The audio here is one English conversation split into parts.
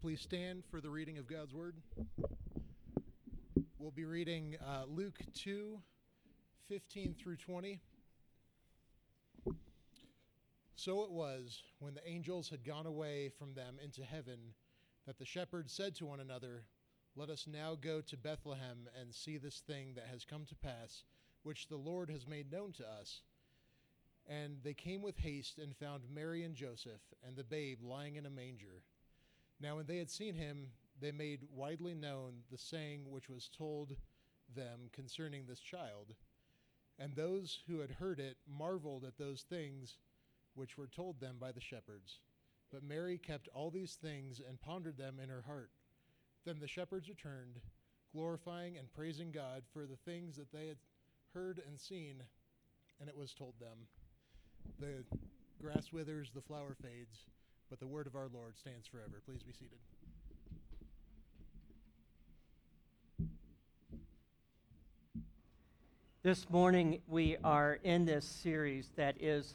please stand for the reading of God's Word. We'll be reading Luke 2:15 through 20. So it was, when the angels had gone away from them into heaven, that the shepherds said to one another, "Let us now go to Bethlehem and see this thing that has come to pass, which the Lord has made known to us." And they came with haste and found Mary and Joseph and the babe lying in a manger. Now when they had seen him, they made widely known the saying which was told them concerning this child. And those who had heard it marveled at those things which were told them by the shepherds. But Mary kept all these things and pondered them in her heart. Then the shepherds returned, glorifying and praising God for the things that they had heard and seen, and it was told them. The grass withers, the flower fades, but the word of our Lord stands forever. Please be seated. This morning we are in this series that is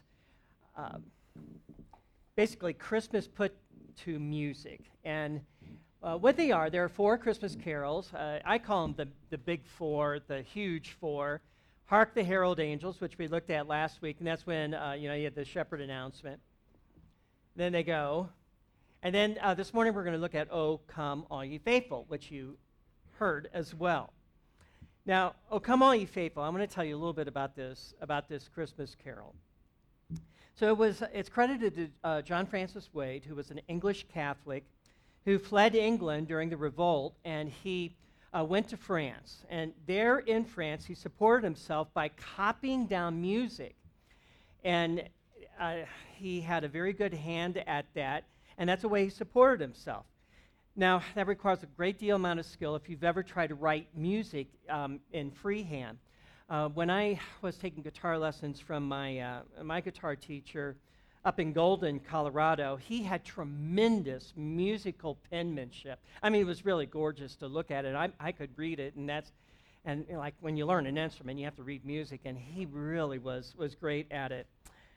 basically Christmas put to music. And what they are, there are four Christmas carols. I call them the big four, the huge four. Hark the Herald Angels, which we looked at last week, and that's when you had the shepherd announcement. Then they go. And then this morning we're going to look at O Come All Ye Faithful, which you heard as well. Now, O Come All Ye Faithful, I'm going to tell you a little bit about this Christmas carol. So it's credited to John Francis Wade, who was an English Catholic who fled England during the revolt, and he went to France. And there in France, he supported himself by copying down music. And he had a very good hand at that, and that's the way he supported himself. Now, that requires a great deal amount of skill if you've ever tried to write music in freehand. When I was taking guitar lessons from my guitar teacher up in Golden, Colorado, he had tremendous musical penmanship. I mean, it was really gorgeous to look at it. I could read it, and like when you learn an instrument, you have to read music, and he really was great at it.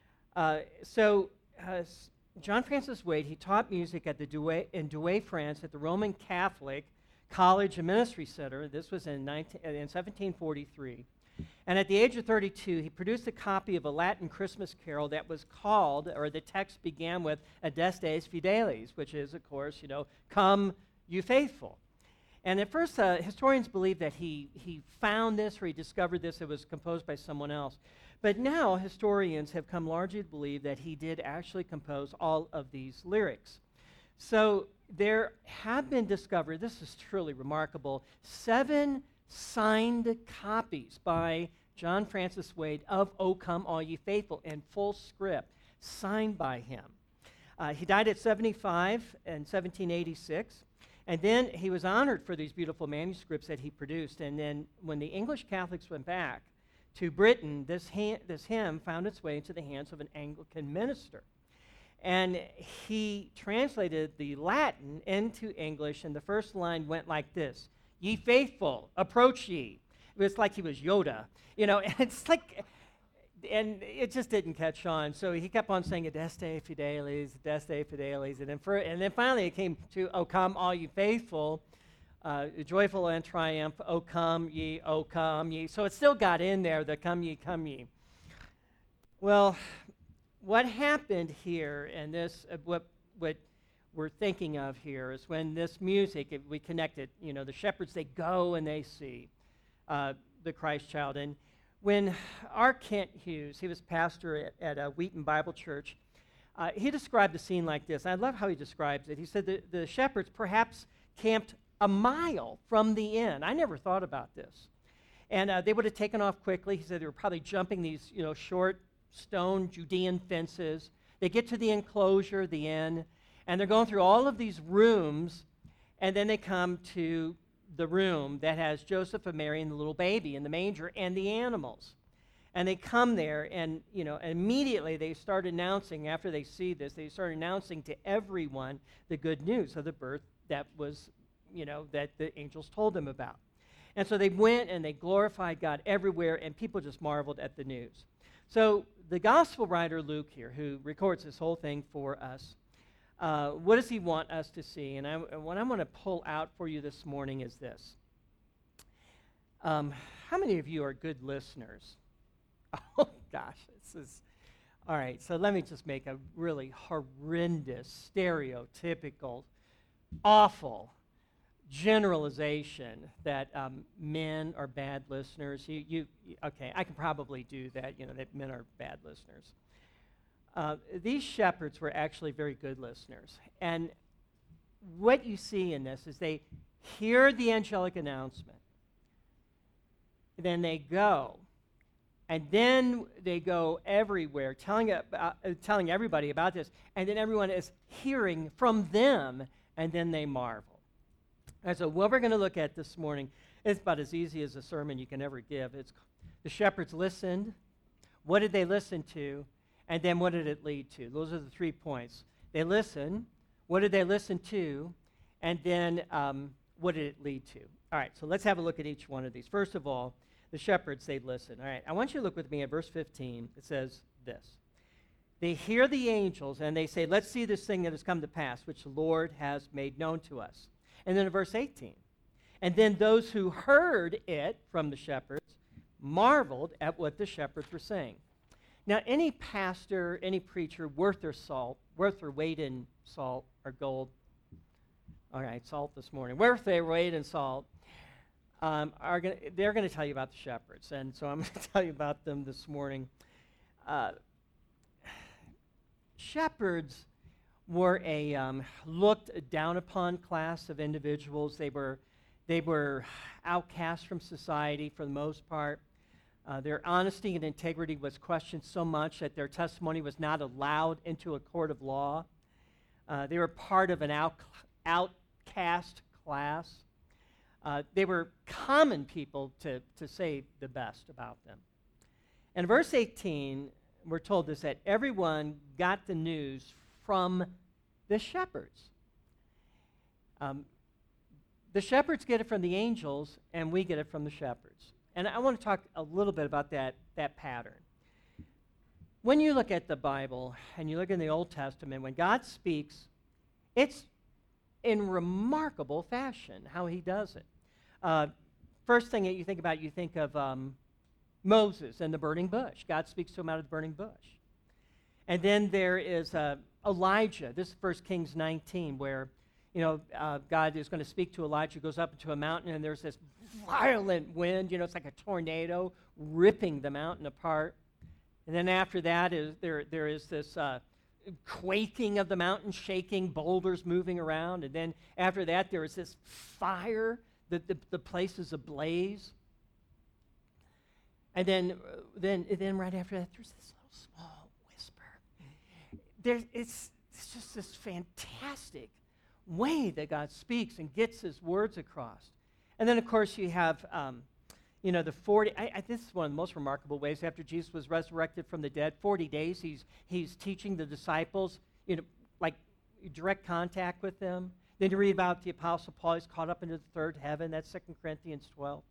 John Francis Wade, he taught music at in Douai, France, at the Roman Catholic College and Ministry Center. This was in 1743. And at the age of 32, he produced a copy of a Latin Christmas carol that was called, or the text began with, Adestes Fideles, which is, of course, Come, you faithful. And at first, historians believe that he found this, or he discovered this, it was composed by someone else. But now, historians have come largely to believe that he did actually compose all of these lyrics. So there have been discovered, this is truly remarkable, 7 signed copies by John Francis Wade of O Come All Ye Faithful in full script, signed by him. He died at 75 in 1786, and then he was honored for these beautiful manuscripts that he produced. And then when the English Catholics went back to Britain, this hymn found its way into the hands of an Anglican minister. And he translated the Latin into English, and the first line went like this: "Ye faithful, approach ye." It was like he was Yoda, and it's like, and it just didn't catch on. So he kept on saying, Adeste Fideles, Adeste Fideles, and then finally it came to, O come all ye faithful, joyful and triumph, O come ye, O come ye. So it still got in there, the come ye, come ye. Well, what happened here, and this, what we're thinking of here, is when this music, we connected, the shepherds, they go and they see the Christ child. And when R. Kent Hughes, he was pastor at Wheaton Bible Church, he described the scene like this. I love how he describes it. He said the shepherds perhaps camped a mile from the inn. I never thought about this. And they would have taken off quickly. He said they were probably jumping these short stone Judean fences. They get to the enclosure, the inn, and they're going through all of these rooms, and then they come to the room that has Joseph and Mary and the little baby in the manger and the animals. And they come there, and immediately they start announcing, after they see this, they start announcing to everyone the good news of the birth that was, that the angels told them about. And so they went and they glorified God everywhere, and people just marveled at the news. So the gospel writer Luke here, who records this whole thing for us, What does he want us to see? And what I want to pull out for you this morning is this. How many of you are good listeners? Oh, gosh, this is... All right, so let me just make a really horrendous, stereotypical, awful generalization that men are bad listeners. Okay, I can probably do that, that men are bad listeners. These shepherds were actually very good listeners. And what you see in this is they hear the angelic announcement, then they go, and then they go everywhere telling everybody about this, and then everyone is hearing from them, and then they marvel. And so what we're going to look at this morning is about as easy as a sermon you can ever give. It's the shepherds listened. What did they listen to? And then what did it lead to? Those are the 3 points. They listened. What did they listen to? And then what did it lead to? All right, so let's have a look at each one of these. First of all, the shepherds, they listened. All right, I want you to look with me at verse 15. It says this. They hear the angels, and they say, let's see this thing that has come to pass, which the Lord has made known to us. And then in verse 18, and then those who heard it from the shepherds marveled at what the shepherds were saying. Now, any pastor, any preacher worth their weight in salt or gold, all right, salt this morning, worth their weight in salt, they're going to tell you about the shepherds. And so I'm going to tell you about them this morning. Shepherds were a looked down upon class of individuals. They were outcast from society for the most part. Their honesty and integrity was questioned so much that their testimony was not allowed into a court of law. They were part of an outcast class. They were common people, to say the best about them. And verse 18, we're told this, that everyone got the news from the shepherds. The shepherds get it from the angels, and we get it from the shepherds. And I want to talk a little bit about that pattern. When you look at the Bible, and you look in the Old Testament, when God speaks, it's in remarkable fashion how he does it. First thing that you think about, you think of Moses and the burning bush. God speaks to him out of the burning bush. And then there is Elijah. This is 1 Kings 19, where God is going to speak to Elijah, goes up into a mountain, and there's this violent wind. It's like a tornado ripping the mountain apart. And then after that, there is this quaking of the mountain, shaking, boulders moving around. And then after that, there is this fire, the place is ablaze. And then right after that, there's this little small whisper. It's just this fantastic way that God speaks and gets his words across. And then, of course, you have, the 40, this is one of the most remarkable ways. After Jesus was resurrected from the dead, 40 days he's teaching the disciples, like direct contact with them. Then you read about the Apostle Paul, he's caught up into the third heaven. That's 2 Corinthians 12.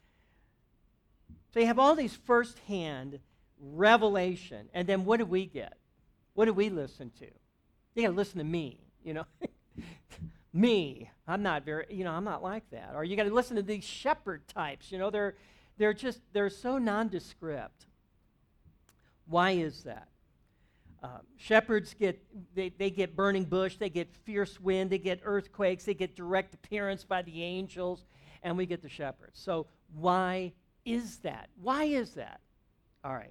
So you have all these firsthand revelation. And then what do we get? What do we listen to? You got to listen to me, Me, I'm not like that. Or you got to listen to these shepherd types. They're so nondescript. Why is that? Shepherds get burning bush, they get fierce wind, they get earthquakes, they get direct appearance by the angels, and we get the shepherds. So why is that? Why is that? All right.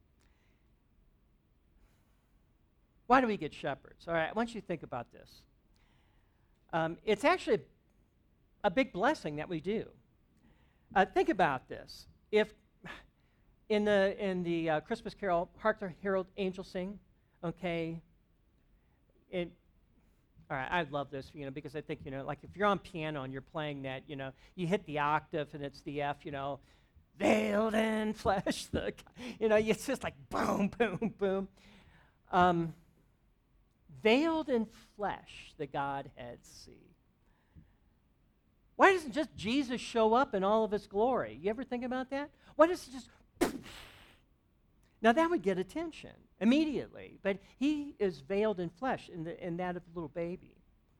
Why do we get shepherds? All right, I want you to think about this. It's actually a big blessing that we do. Think about this. If in the Christmas Carol, Hark the Herald Angels Sing, okay, all right, I love this, because I think, like if you're on piano and you're playing that, you hit the octave and it's the F, veiled in flesh, it's just like boom, boom, boom. Veiled in flesh, the Godhead see. Why doesn't just Jesus show up in all of his glory? You ever think about that? Why doesn't just Now that would get attention immediately, but he is veiled in flesh in that of a little baby.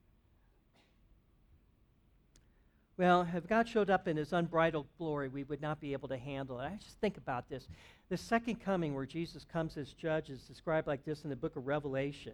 Well, if God showed up in his unbridled glory, we would not be able to handle it. I just think about this. The second coming where Jesus comes as judge is described like this in the book of Revelation.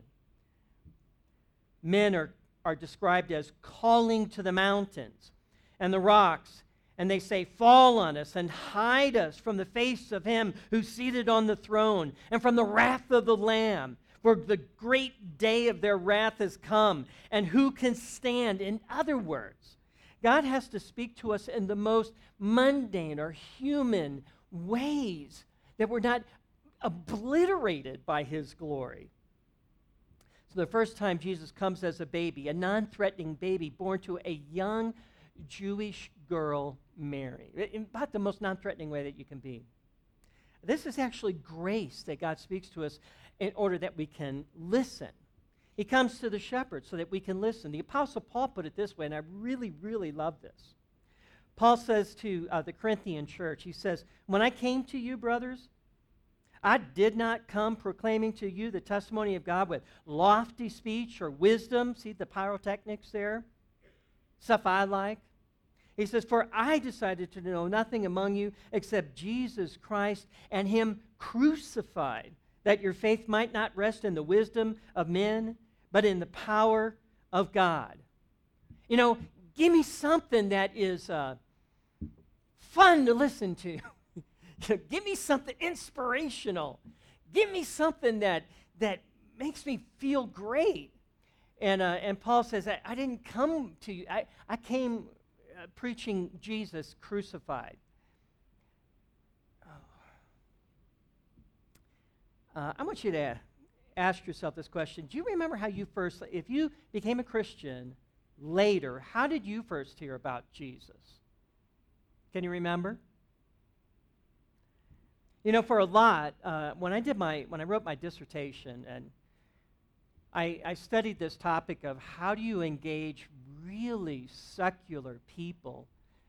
Men are described as calling to the mountains and the rocks, and they say, fall on us and hide us from the face of him who's seated on the throne and from the wrath of the Lamb. For the great day of their wrath has come, and who can stand? In other words, God has to speak to us in the most mundane or human ways that we're not obliterated by his glory. So the first time Jesus comes as a baby, a non-threatening baby born to a young Jewish girl, Mary, in about the most non-threatening way that you can be. This is actually grace that God speaks to us in order that we can listen. He comes to the shepherds so that we can listen. The Apostle Paul put it this way, and I really, really love this. Paul says to the Corinthian church, he says, when I came to you, brothers, I did not come proclaiming to you the testimony of God with lofty speech or wisdom. See the pyrotechnics there? Stuff I like. He says, for I decided to know nothing among you except Jesus Christ and him crucified, that your faith might not rest in the wisdom of men, but in the power of God. You know, give me something that is fun to listen to. Give me something inspirational. Give me something that makes me feel great. And Paul says, I didn't come to you. I came preaching Jesus crucified. I want you to ask yourself this question. Do you remember how you first, if you became a Christian later, how did you first hear about Jesus? Can you remember? You know, for a lot, when I wrote my dissertation, and I studied this topic of how do you engage really secular people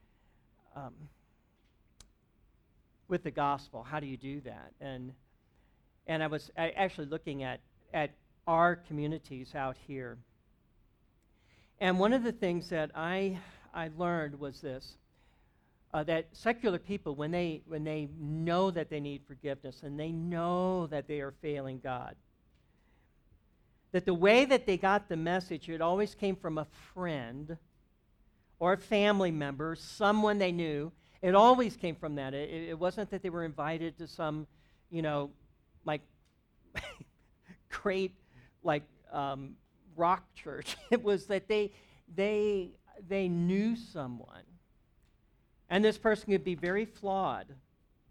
with the gospel? How do you do that? And I was actually looking at our communities out here. And one of the things that I learned was this, that secular people, when they know that they need forgiveness and they know that they are failing God, that the way that they got the message, it always came from a friend or a family member, someone they knew. It always came from that. It wasn't that they were invited to some, like great, rock church. It was that they knew someone. And this person could be very flawed. Could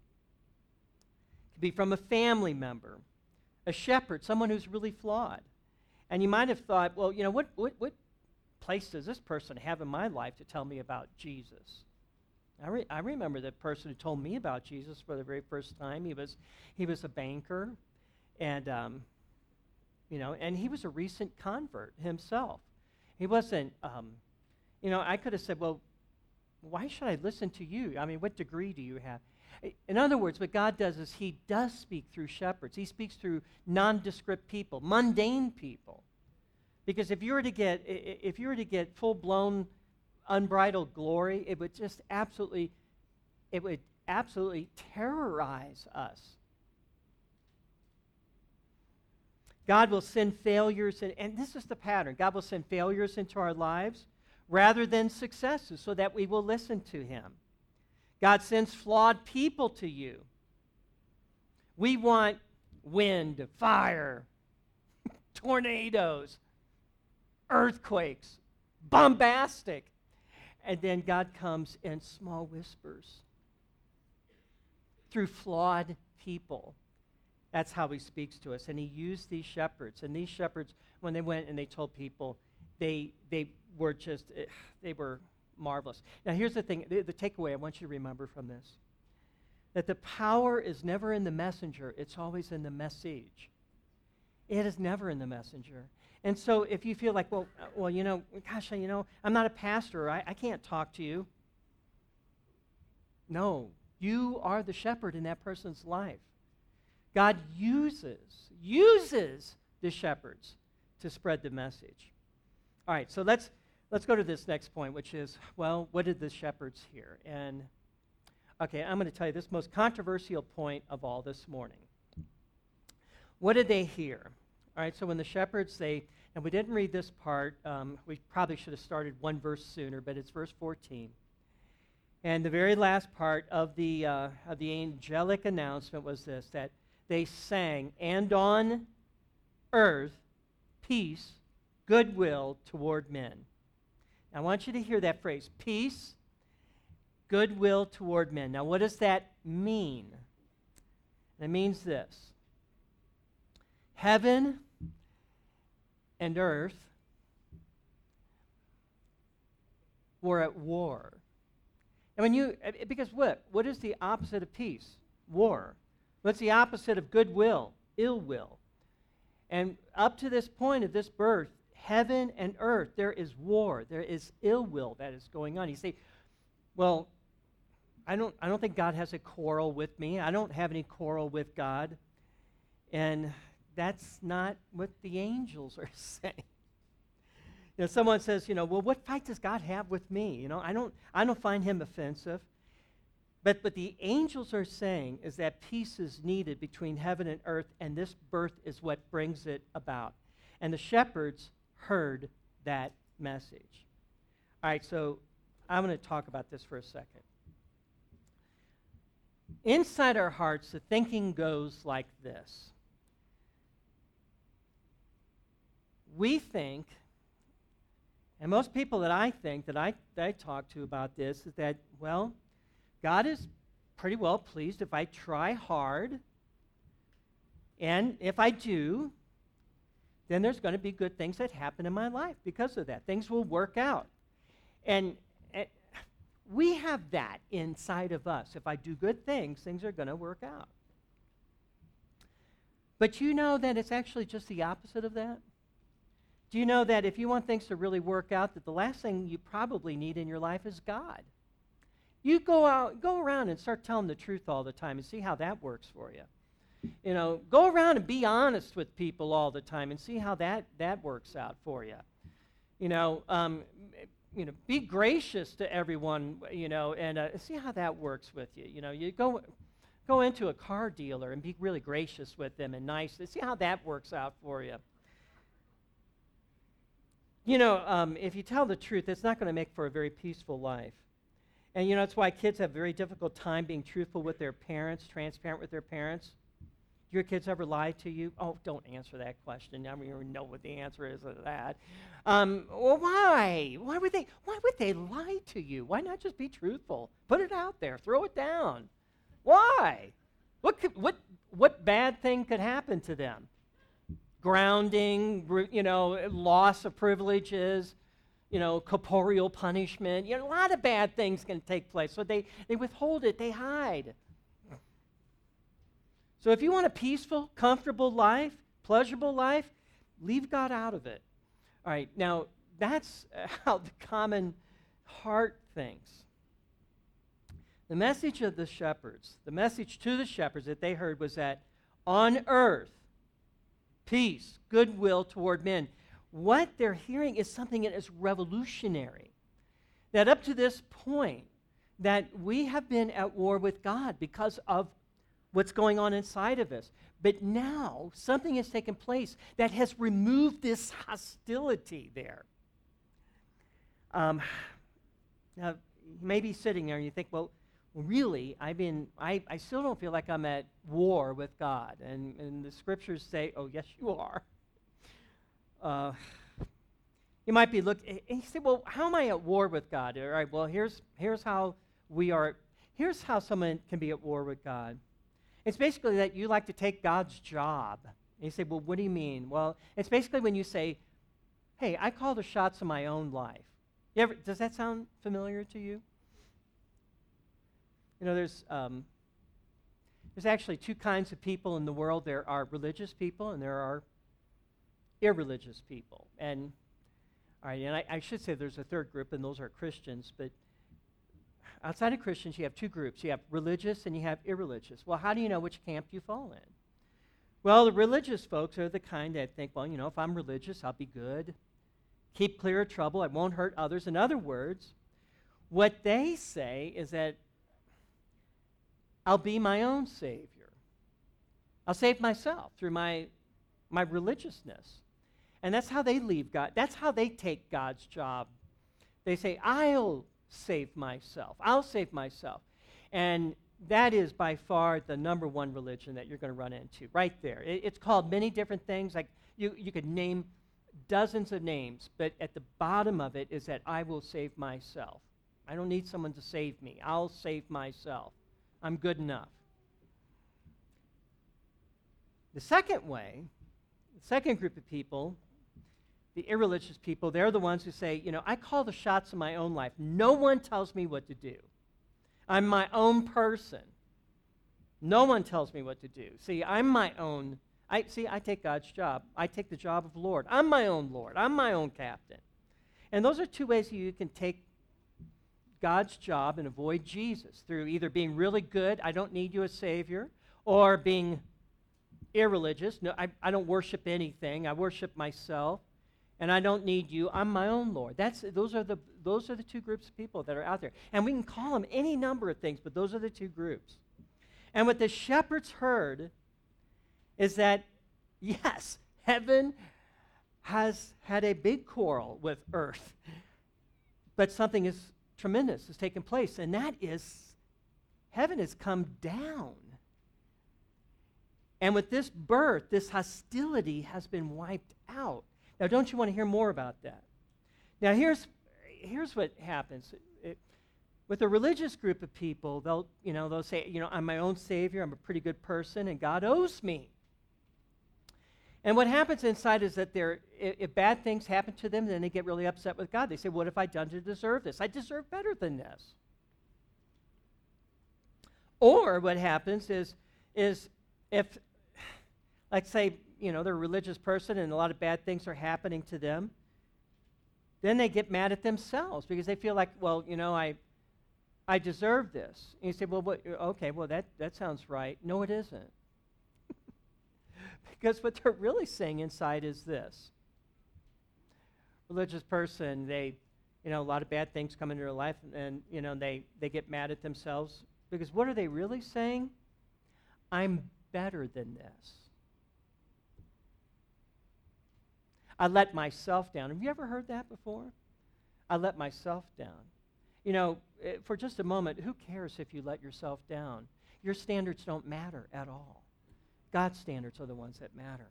be from a family member, a shepherd, someone who's really flawed. And you might have thought, well, what place does this person have in my life to tell me about Jesus? I remember the person who told me about Jesus for the very first time. He was a banker, and and he was a recent convert himself. He wasn't, I could have said, well, why should I listen to you? I mean, what degree do you have? In other words, what God does is he does speak through shepherds. He speaks through nondescript people, mundane people. Because if you were to get full-blown, unbridled glory, it would absolutely terrorize us. God will send failures, and this is the pattern. God will send failures into our lives rather than successes so that we will listen to him. God sends flawed people to you. We want wind, fire, tornadoes, earthquakes, bombastic. And then God comes in small whispers through flawed people. That's how he speaks to us. And he used these shepherds. And these shepherds, when they went and they told people, they were marvelous. Now here's the thing, the takeaway I want you to remember from this, that the power is never in the messenger, it's always in the message. It is never in the messenger. And so if you feel like, well, gosh, I'm not a pastor, I can't talk to you. No, you are the shepherd in that person's life. God uses the shepherds to spread the message. All right, so let's go to this next point, which is, well, what did the shepherds hear? And, okay, I'm going to tell you this most controversial point of all this morning. What did they hear? All right, so when the shepherds, and we didn't read this part. We probably should have started one verse sooner, but it's verse 14. And the very last part of the angelic announcement was this, that they sang, "And on earth, peace, goodwill toward men." Now, I want you to hear that phrase, peace, goodwill toward men. Now, what does that mean? It means this. Heaven and earth were at war. And because what is the opposite of peace? War. What's the opposite of goodwill? Ill will. And up to this point of this birth, heaven and earth, there is war. There is ill will that is going on. You say, well, I don't think God has a quarrel with me. I don't have any quarrel with God. And that's not what the angels are saying. Someone says, well, what fight does God have with me? I don't find him offensive. But what the angels are saying is that peace is needed between heaven and earth, and this birth is what brings it about. And the shepherds heard that message. All right, so I'm going to talk about this for a second. Inside our hearts, the thinking goes like this. We think, and most people that I think, that I talk to about this, is that, well, God is pretty well pleased if I try hard, and if I do, then there's going to be good things that happen in my life because of that. Things will work out. And we have that inside of us. If I do good things, things are going to work out. But you know that it's actually just the opposite of that? Do you know that if you want things to really work out, that the last thing you probably need in your life is God? You go around and start telling the truth all the time and see how that works for you. Go around and be honest with people all the time and see how that works out for you. Be gracious to everyone, and see how that works with you. You go into a car dealer and be really gracious with them and nice. See how that works out for you. If you tell the truth, it's not going to make for a very peaceful life. And that's why kids have a very difficult time being truthful with their parents, transparent with their parents. Do your kids ever lie to you? Oh, don't answer that question. I don't even know what the answer is to that. Well, why? Why would they lie to you? Why not just be truthful? Put it out there. Throw it down. Why? What bad thing could happen to them? Grounding, loss of privileges, corporeal punishment. A lot of bad things can take place. So they withhold it. They hide. So if you want a peaceful, comfortable life, pleasurable life, leave God out of it. All right, now that's how the common heart thinks. The message of the shepherds, the message to the shepherds that they heard was that on earth, peace, goodwill toward men. What they're hearing is something that is revolutionary. That up to this point, that we have been at war with God because of what's going on inside of us. But now, something has taken place that has removed this hostility there. Now, you may be sitting there and you think, well, really, I still don't feel like I'm at war with God. And the scriptures say, oh, yes, you are. You might be looking, and you say, well, how am I at war with God? All right, well, here's how we are. Here's how someone can be at war with God. It's basically that you like to take God's job. And you say, well, what do you mean? Well, it's basically when you say, hey, I call the shots in my own life. Does that sound familiar to you? There's actually two kinds of people in the world. There are religious people and there are irreligious people. And all right, and I should say there's a third group, and those are Christians. But outside of Christians, you have two groups. You have religious and you have irreligious. Well, how do you know which camp you fall in? Well, the religious folks are the kind that think, well, if I'm religious, I'll be good, keep clear of trouble, I won't hurt others. In other words, what they say is that I'll be my own Savior. I'll save myself through my religiousness. And that's how they leave God. That's how they take God's job. They say, I'll save myself. I'll save myself. And that is by far the number one religion that you're going to run into, right there. It's called many different things. Like you could name dozens of names, but at the bottom of it is that I will save myself. I don't need someone to save me. I'll save myself. I'm good enough. The second way, the second group of people, the irreligious people, they're the ones who say, I call the shots in my own life. No one tells me what to do. I'm my own person. No one tells me what to do. See, I'm my own. I take God's job. I take the job of Lord. I'm my own Lord. I'm my own captain. And those are two ways you can take God's job and avoid Jesus, through either being really good, I don't need you as Savior, or being irreligious. No, I don't worship anything. I worship myself, and I don't need you. I'm my own Lord. Those are the two groups of people that are out there. And we can call them any number of things, but those are the two groups. And what the shepherds heard is that, yes, heaven has had a big quarrel with earth, but something is tremendous has taken place, and that is heaven has come down. And with this birth, this hostility has been wiped out. Now, don't you want to hear more about that? Now, here's what happens. With a religious group of people, they'll say, I'm my own Savior, I'm a pretty good person, and God owes me. And what happens inside is that if bad things happen to them, then they get really upset with God. They say, what have I done to deserve this? I deserve better than this. Or what happens is if, like say, they're a religious person and a lot of bad things are happening to them, then they get mad at themselves because they feel like, well, I deserve this. And you say, well, okay, well, that sounds right. No, it isn't. Because what they're really saying inside is this. Religious person, a lot of bad things come into their life, and they get mad at themselves. Because what are they really saying? I'm better than this. I let myself down. Have you ever heard that before? I let myself down. For just a moment, who cares if you let yourself down? Your standards don't matter at all. God's standards are the ones that matter.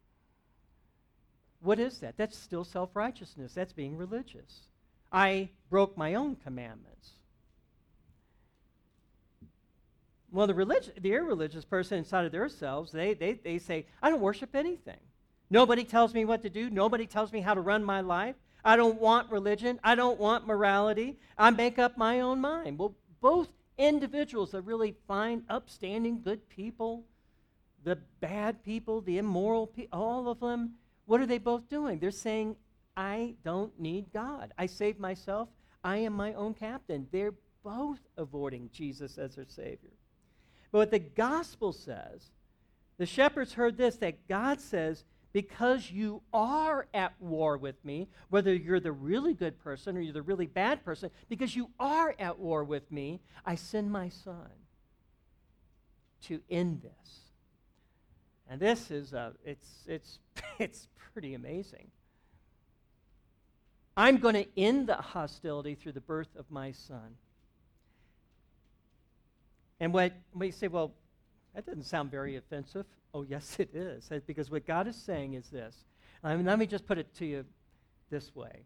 What is that? That's still self-righteousness. That's being religious. I broke my own commandments. Well, the irreligious person inside of themselves, they say, I don't worship anything. Nobody tells me what to do. Nobody tells me how to run my life. I don't want religion. I don't want morality. I make up my own mind. Well, both individuals are really fine, upstanding, good people. The bad people, the immoral people, all of them, what are they both doing? They're saying, I don't need God. I saved myself. I am my own captain. They're both avoiding Jesus as their Savior. But what the gospel says, the shepherds heard this, that God says, because you are at war with me, whether you're the really good person or you're the really bad person, because you are at war with me, I send my son to end this. And this is it's pretty amazing. I'm going to end the hostility through the birth of my son. And when you say, well, that doesn't sound very offensive. Oh, yes, it is. Because what God is saying is this. Let me just put it to you this way.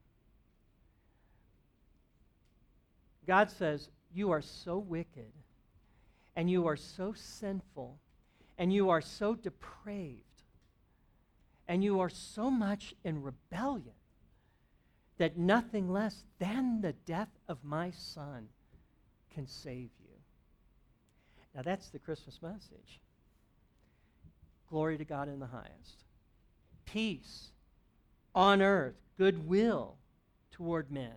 God says, you are so wicked, and you are so sinful, and you are so depraved, and you are so much in rebellion that nothing less than the death of my son can save you. Now that's the Christmas message. Glory to God in the highest. Peace on earth, goodwill toward men.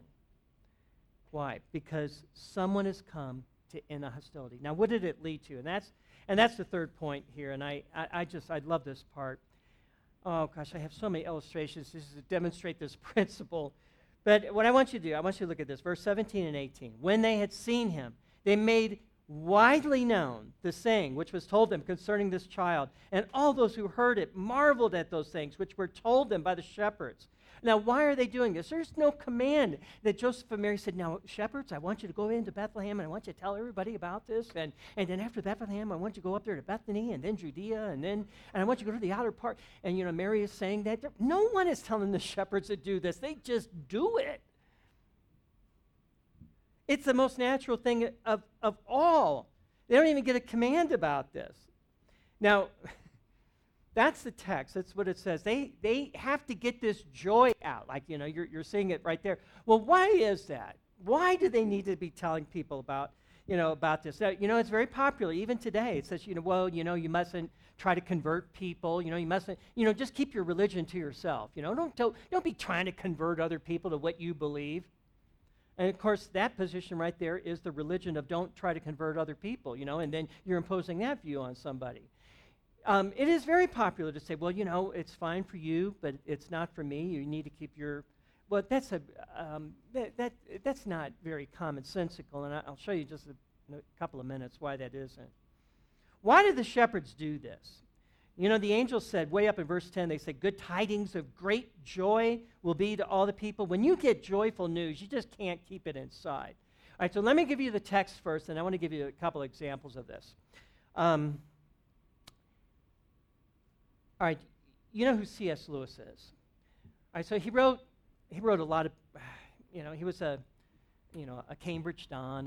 Why? Because someone has come to end a hostility. Now what did it lead to? And that's the third point here, and I love this part. Oh, gosh, I have so many illustrations just to demonstrate this principle. But what I want you to do, I want you to look at this, verse 17 and 18. When they had seen him, they made widely known the saying which was told them concerning this child. And all those who heard it marveled at those things which were told them by the shepherds. Now, why are they doing this? There's no command that Joseph and Mary said, now, shepherds, I want you to go into Bethlehem, and I want you to tell everybody about this. And then after Bethlehem, I want you to go up there to Bethany, and then Judea, and I want you to go to the outer part. And, Mary is saying that. No one is telling the shepherds to do this. They just do it. It's the most natural thing of all. They don't even get a command about this. Now, that's the text. That's what it says. They have to get this joy out. Like, you're seeing it right there. Well, why is that? Why do they need to be telling people about this? It's very popular. Even today, it says, you mustn't try to convert people. You mustn't, just keep your religion to yourself. Don't be trying to convert other people to what you believe. And, of course, that position right there is the religion of don't try to convert other people, and then you're imposing that view on somebody. It is very popular to say, well, it's fine for you, but it's not for me. You need to keep your... Well, that's not very commonsensical, and I'll show you just in a couple of minutes why that isn't. Why did the shepherds do this? The angels said, way up in verse 10, they said, good tidings of great joy will be to all the people. When you get joyful news, you just can't keep it inside. All right, so let me give you the text first, and I want to give you a couple examples of this. All right, you know who C.S. Lewis is. All right, so he wrote a lot of, he was a Cambridge Don,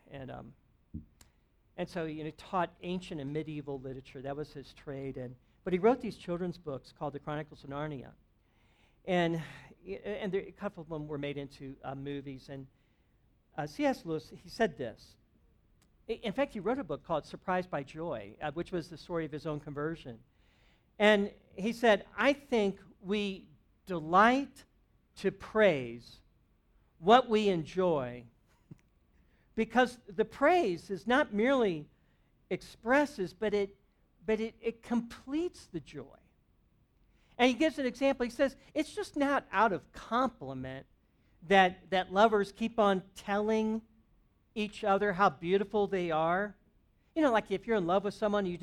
and so taught ancient and medieval literature. That was his trade, but he wrote these children's books called The Chronicles of Narnia, and a couple of them were made into movies. And C.S. Lewis, he said this. In fact, he wrote a book called Surprised by Joy, which was the story of his own conversion. And he said, I think we delight to praise what we enjoy because the praise is not merely expresses, but it completes the joy. And he gives an example. He says, it's just not out of compliment that lovers keep on telling each other how beautiful they are. Like if you're in love with someone, you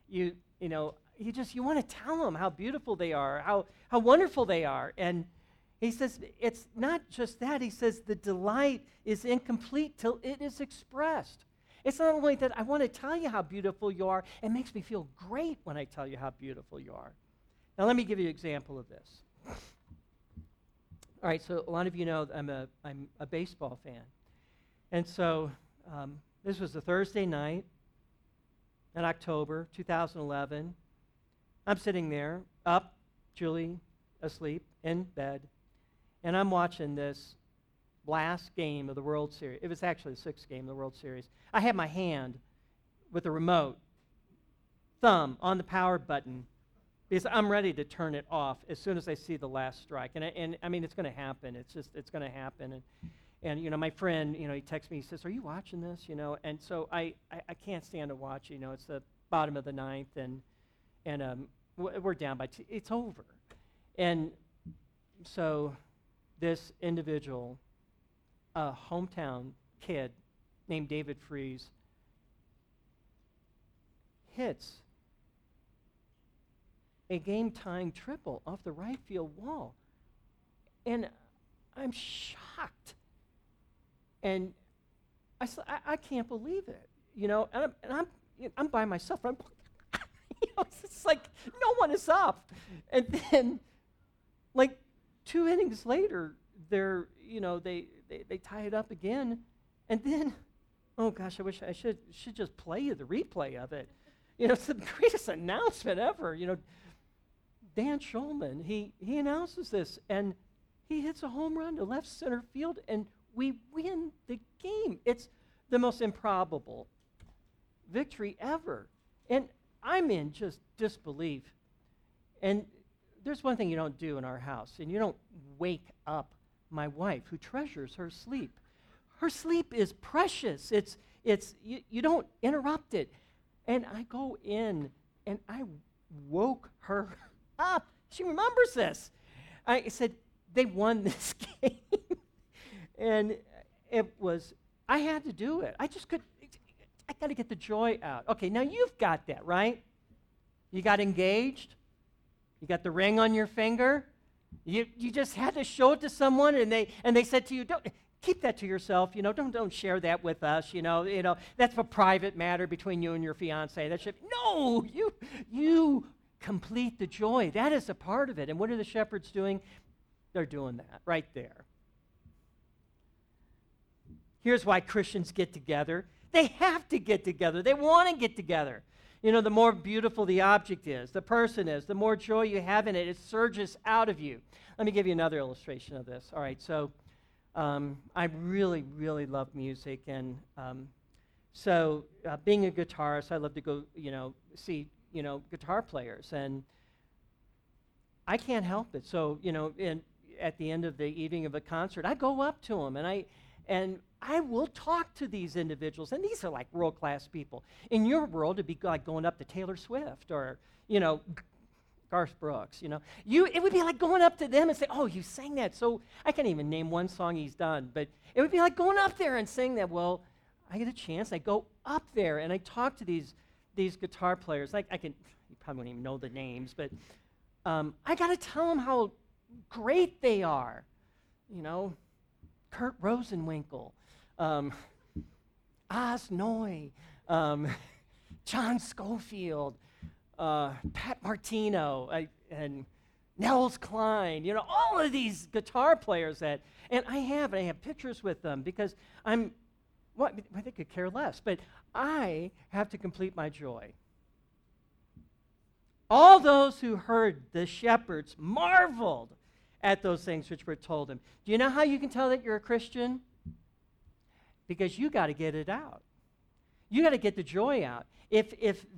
want to tell them how beautiful they are, how wonderful they are. And he says it's not just that. He says the delight is incomplete till it is expressed. It's not only that I want to tell you how beautiful you are, it makes me feel great when I tell you how beautiful you are. Now let me give you an example of this. All right, so a lot of you know I'm a baseball fan. And so this was a Thursday night in October 2011. I'm sitting there, up, Julie asleep, in bed, and I'm watching this last game of the World Series. It was actually the sixth game of the World Series. I had my hand with the remote, thumb on the power button, because I'm ready to turn it off as soon as I see the last strike. And I mean, it's going to happen. It's going to happen. And my friend, he texts me, he says, are you watching this? And so I can't stand to watch. It's the bottom of the ninth, and we're down by two. It's over. And so this individual, a hometown kid named David Freese, hits a game-tying triple off the right field wall. And I'm shocked. And I can't believe it, and I'm by myself. It's like no one is up. And then, like 2 innings later, they tie it up again. And then, oh gosh, I wish I should just play you the replay of it. It's the greatest announcement ever. Dan Shulman, he announces this, and he hits a home run to left center field, and we win the game. It's the most improbable victory ever. And I'm in just disbelief. And there's one thing you don't do in our house, and you don't wake up my wife, who treasures her sleep. Her sleep is precious. You don't interrupt it. And I go in, and I woke her up. She remembers this. I said, they won this game. And it was, I had to do it. I just could, I got to get the joy out. Okay, now you've got that, right? You got engaged. You got the ring on your finger. You just had to show it to someone, and they said to you, don't keep that to yourself. Don't share that with us. That's a private matter between you and your fiance. That should no. You complete the joy. That is a part of it. And what are the shepherds doing? They're doing that right there. Here's why Christians get together. They have to get together. They want to get together. The more beautiful the object is, the person is, the more joy you have in it, it surges out of you. Let me give you another illustration of this. All right, so I really, really love music, and so being a guitarist, I love to go, see, guitar players, and I can't help it. So, at the end of the evening of a concert, I go up to them, and I will talk to these individuals, and these are like world-class people. In your world, it'd be like going up to Taylor Swift or, Garth Brooks, it would be like going up to them and say, oh, you sang that. So I can't even name one song he's done, but it would be like going up there and saying that. Well, I get a chance. I go up there, and I talk to these guitar players. You probably won't even know the names, but I got to tell them how great they are. Kurt Rosenwinkel, Oz Noy, John Schofield, Pat Martino, and Nels Klein, all of these guitar players and I have pictures with them because I could care less, but I have to complete my joy. All those who heard the shepherds marveled at those things which were told them. Do you know how you can tell that you're a Christian? Because you got to get it out. You got to get the joy out. If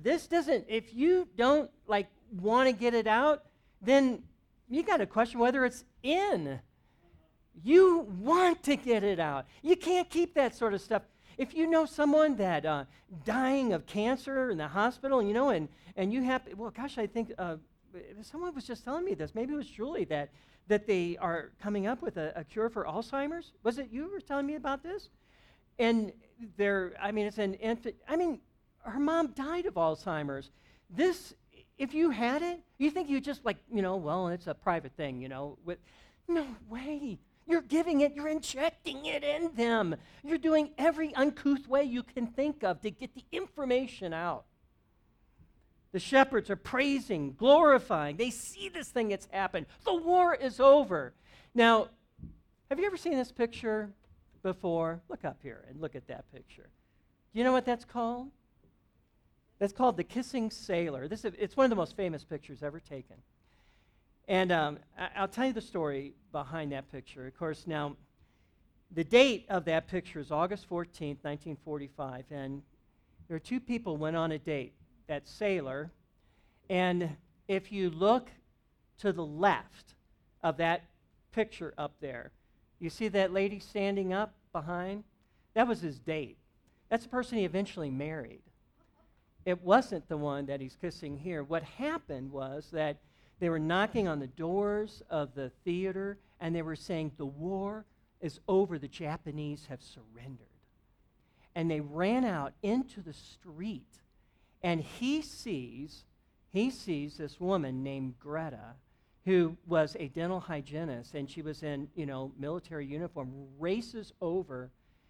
you don't want to get it out, then you got to question whether it's in. You want to get it out. You can't keep that sort of stuff. If you know someone that dying of cancer in the hospital, and you have, well, gosh, I think someone was just telling me this. Maybe it was Julie that they are coming up with a cure for Alzheimer's. Was it you who were telling me about this? And it's an infant. Her mom died of Alzheimer's. This, if you had it, you think you just well, it's a private thing, no way. You're giving it, you're injecting it in them. You're doing every uncouth way you can think of to get the information out. The shepherds are praising, glorifying. They see this thing that's happened. The war is over. Now, have you ever seen this picture before? Look up here and look at that picture. Do you know what that's called? That's called The Kissing Sailor. It's one of the most famous pictures ever taken. And I'll tell you the story behind that picture. Of course, now, the date of that picture is August 14th, 1945. And there are two people went on a date. That sailor, and if you look to the left of that picture up there, you see that lady standing up behind? That was his date. That's the person he eventually married. It wasn't the one that he's kissing here. What happened was that they were knocking on the doors of the theater, and they were saying, the war is over, the Japanese have surrendered. And they ran out into the street. And he sees this woman named Greta, who was a dental hygienist, and she was in, military uniform, races over,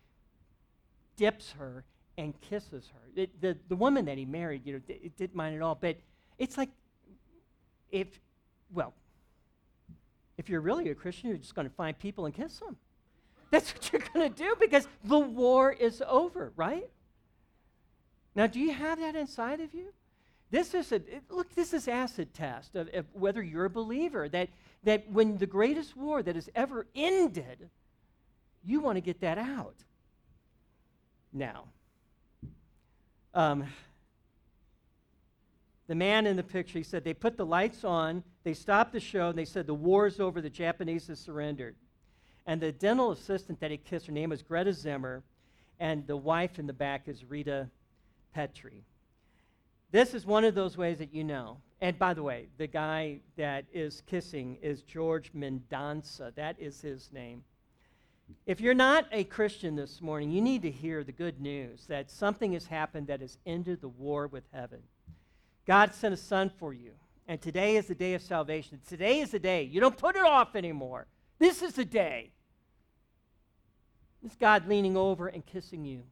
dips her, and kisses her. The woman that he married, it didn't mind at all. But it's like, if you're really a Christian, you're just going to find people and kiss them. That's what you're going to do because the war is over, right? Now, do you have that inside of you? This is acid test of whether you're a believer, that when the greatest war that has ever ended, you want to get that out. Now, the man in the picture, he said, they put the lights on, they stopped the show, and they said, the war is over, the Japanese have surrendered. And the dental assistant that he kissed, her name was Greta Zimmer, and the wife in the back is Rita Petrie. This is one of those ways that you know. And by the way, the guy that is kissing is George Mendonça. That is his name. If you're not a Christian this morning, you need to hear the good news that something has happened that has ended the war with heaven. God sent a son for you, and today is the day of salvation. Today is the day. You don't put it off anymore. This is the day. It's God leaning over and kissing you.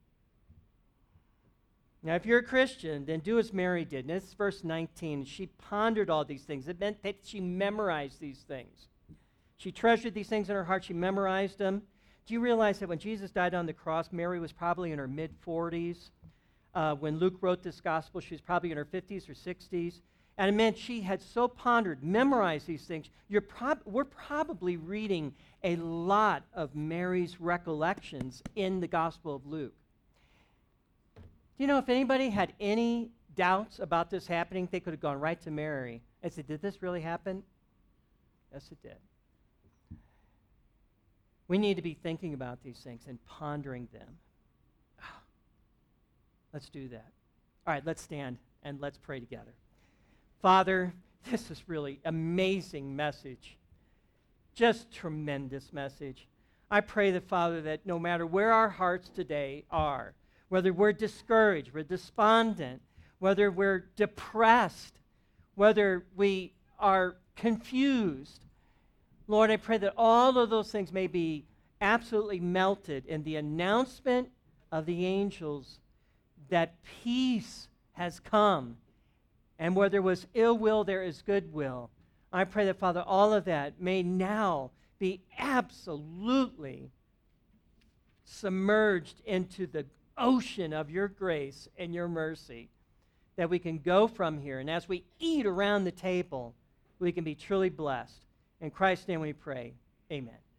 Now, if you're a Christian, then do as Mary did. And this is verse 19. She pondered all these things. It meant that she memorized these things. She treasured these things in her heart. She memorized them. Do you realize that when Jesus died on the cross, Mary was probably in her mid-40s? When Luke wrote this gospel, she was probably in her 50s or 60s. And it meant she had so pondered, memorized these things. We're probably reading a lot of Mary's recollections in the Gospel of Luke. Do you know if anybody had any doubts about this happening, they could have gone right to Mary and said, did this really happen? Yes, it did. We need to be thinking about these things and pondering them. Let's do that. All right, let's stand and let's pray together. Father, this is really amazing message. Just tremendous message. I pray that, Father, that no matter where our hearts today are, whether we're discouraged, we're despondent, whether we're depressed, whether we are confused, Lord, I pray that all of those things may be absolutely melted in the announcement of the angels that peace has come. And where there was ill will, there is goodwill. I pray that, Father, all of that may now be absolutely submerged into the ocean of your grace and your mercy, that we can go from here. And as we eat around the table, we can be truly blessed. In Christ's name we pray. Amen.